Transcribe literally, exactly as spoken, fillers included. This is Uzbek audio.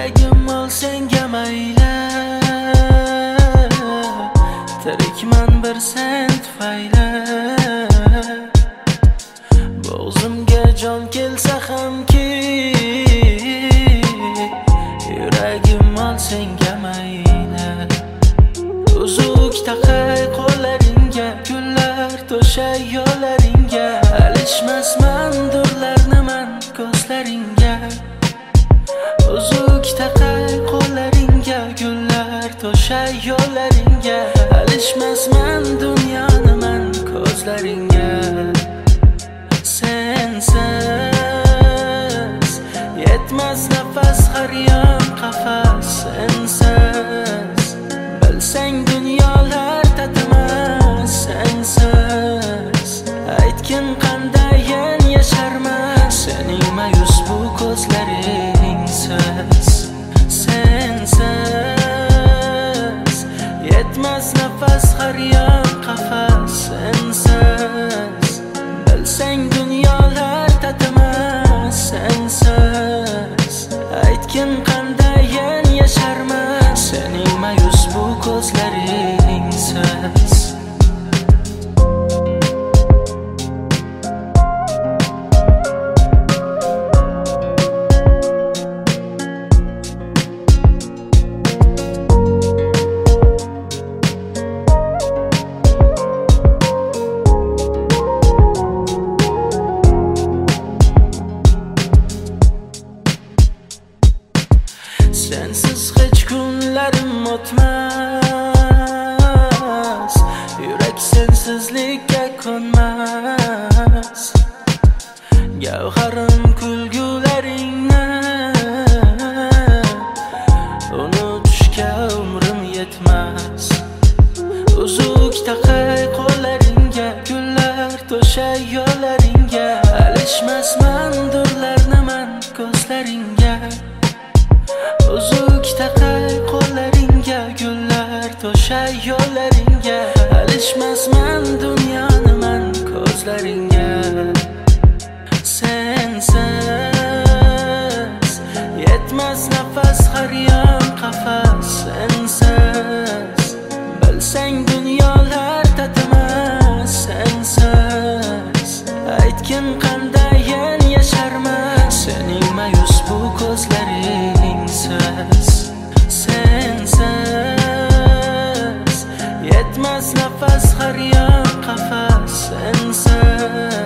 Yuragim ol senga mayli, tirikman bir sen tufayli. Bo'g'zimga jon kelsa hamki, yuragim ol senga mayli. Uzuk taqay qo'llaringga, gullar to'shay yo'llaringga. Alishmasman durlarni man ko'zlaringga. Uzuk taqay qo'llaringga, gullar to'shay yo'llaringga. Alishmasman dunyoni man ko'zlaringga. Sensiz yetmas nafas, har yon qafas. Sensiz bilsang dunyolar tatimas. Sensiz aytgin qandayin yasharman, sening mayus bu ko'zlaringsiz. Sensiz yetmas nafas, har yon qafas. Sensiz bilsang dunyolar tatimas. Sensiz aytgin qandayin yasharman, sening mayus bu ko'zlaringsiz. Sensiz hech kunlarim o'tmas, yurak sensizlikka ko'nmas. Gavharim kulgularingni unutishga umrim yetmas. Uzuk taqay qo'llaringga, gullar to'shay yo'llaringga. Alishmasman durlarni man ko'zlaringga. Uzuk taqay qo'llaringga, gullar to'shay yo'llaringga. Alishmasman dunyoni man ko'zlaringga. Sensiz yetmas nafas, har yon qafas. Sensiz bilsang dunyolar tatimas. Sensiz aytgin qandayin yasharman, sening mayus bu ko'zlaringsiz. Sensiz yetmas nafas, har yon qafas. Sensiz